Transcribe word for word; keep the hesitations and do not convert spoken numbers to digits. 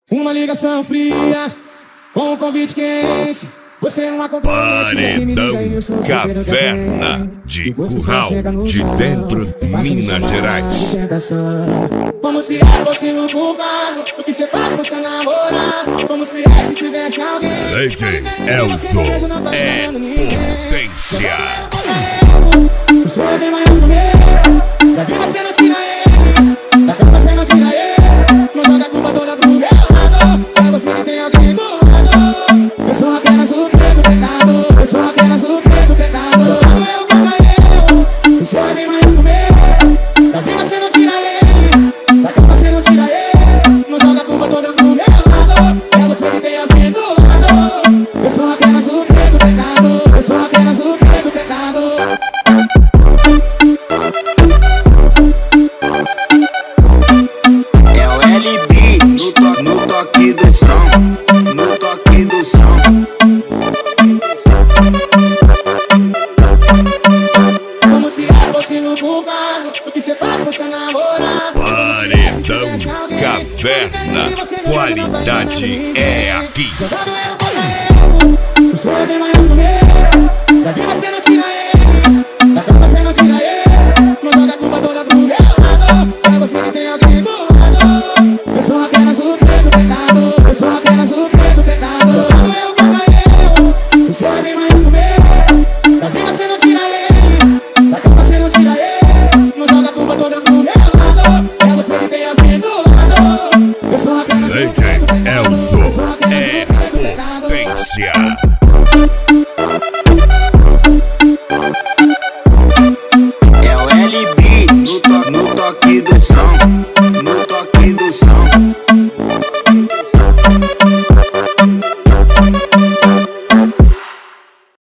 Uma ligação fria, com um convite quente. Você é uma Paredão Caverna de Curral de Dentro, Minas Gerais. Como se eu fosse o culpado, o que você faz com seu namorado? Como se eu tivesse alguém. Lady Elzo é potência. O sonho é bem maior que o meu. Da vida você não tira ele, da cama você não tira ele. Não joga a culpa toda pro meu lado, pra você que tem alguém do lado. Eu sou apenas o pé do pecado, eu sou apenas o pé do pecado. Jogando eu contra eu, o sonho é bem maior que o meu. Da vida você não tira ele, da cama você não tira ele. Não joga a culpa toda pro meu lado, pra você que tem alguém do lado. Eu sou apenas o pé do pecado, eu sou apenas o pé do pecado. É o L B no, to no toque do som, no toque do som. Como se eu fosse o culpado, o que você faz com seu namorado? Paredão Caverna, qualidade é aqui. Jogando eu contra eu, o sonho é bem maior que o meu. Da vida você não tira ele, da cama você não tira ele. Não joga a culpa toda pro meu lado, pra você que tem alguém do lado. Eu sou apenas o pé do pecado, eu sou apenas o pé do pecado. Jogando eu contra eu, o sonho é bem maior que o meu. Da vida você não tira ele, da cama você não tira ele. Não joga a culpa toda pro meu lado, pra você que tem alguém do lado. Eu sou apenas o pé do pecado, Elzo eu sou apenas é o pé do pecado. potência.